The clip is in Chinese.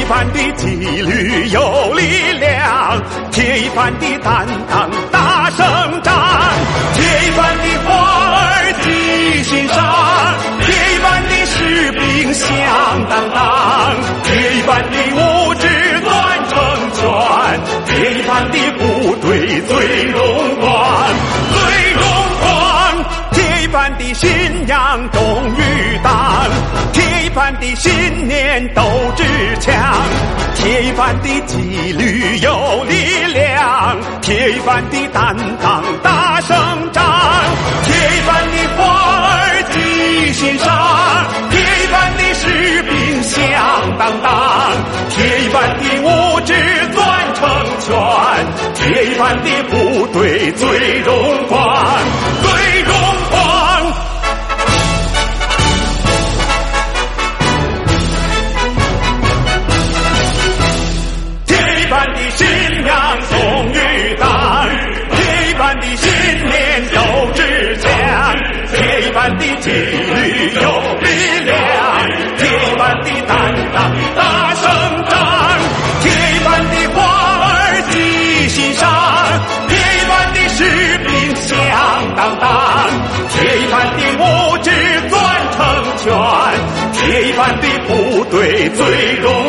般的纪律有力量，铁一般的担当大声张，铁一般的花儿记心上，铁一般的士兵响当当，铁一般的物质乱成圈，铁一般的部队最荣光，最荣光，铁一般的信仰忠于党，铁一般的信念斗志强，铁一般的纪律有力量，铁一般的担当大声张，铁一般的花儿记心上，铁一般的士兵响当当，铁一般的物质攥成圈，铁一般的部队最荣光，最荣光。铁一般的信仰忠于党，铁一般的信念斗志强，铁一般的纪律有力量，铁一般的担当大声张，铁一般的花儿记心上，铁一般的士兵响当当，铁一般的物质攥成圈，铁一般的部队最荣